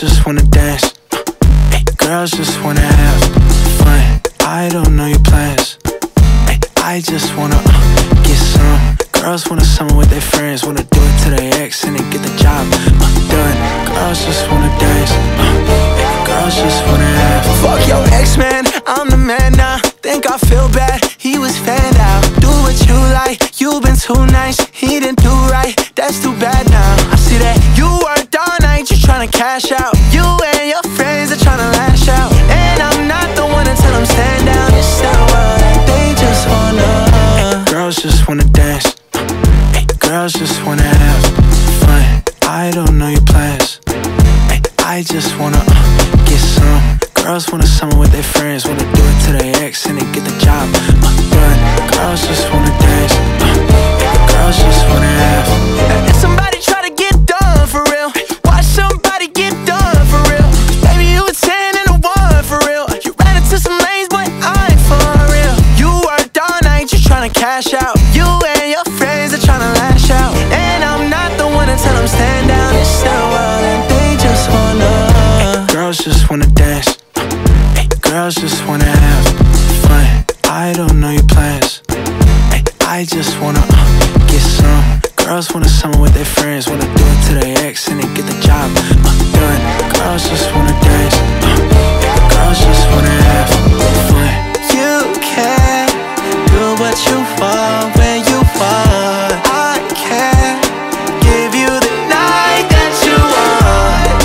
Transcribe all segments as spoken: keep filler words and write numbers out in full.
just wanna dance. Ay, girls just wanna have fun. I don't know your plans. Ay, I just wanna uh, get some. Girls wanna summer with their friends, wanna do it to their ex and then get the job uh, done. Girls just wanna dance. Uh, ay, girls just wanna have. Fuck your ex, man, I'm the man now. Think I feel bad, he was fanned out. Do what you like, you been too nice. He didn't do right, that's too bad now. I see that you worked all night, you tryna cash out. You and your friends are tryna lash out. And I'm not the one to tell them stand down. It's that what they just wanna. Ay, girls just wanna dance. Ay, girls just wanna have fun. I don't know your plans. Ay, I just wanna uh, get some. Girls wanna summer with their friends, wanna do it to their ex and then get the job uh, done. Girls just wanna dance. Uh, girls just wanna have. And somebody try to get done for real. Watch somebody get done for real. Baby, you a ten and a one for real. You ran into some lanes, but I ain't for real. You worked all night, you tryna cash out. You and your friends are tryna lash out. And I'm not the one to tell them stand down. It's their world and they just wanna. Ay, girls just wanna dance. Ay, girls just wanna have fun. I don't know your plans. Ay, I just wanna uh, get some. Girls wanna summer with their friends, wanna do it to their ex and then get the job uh, done. Girls just wanna dance. Uh, girls just wanna have fun. You can do what you want when you want. I can give you the night that you want.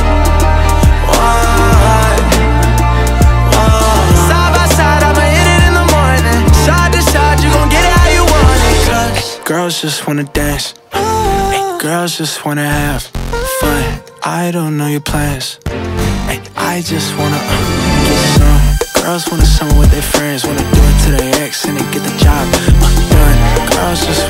Want, want. Side by side, I'ma hit it in the morning. Side to side, you gon' get it how you want it. Cause girls just wanna dance. Ay, girls just wanna have fun. I don't know your plans. Ay, I just wanna uh, get some. Girls wanna summer with their friends, wanna do it to their ex and then get the job uh, done. Girls just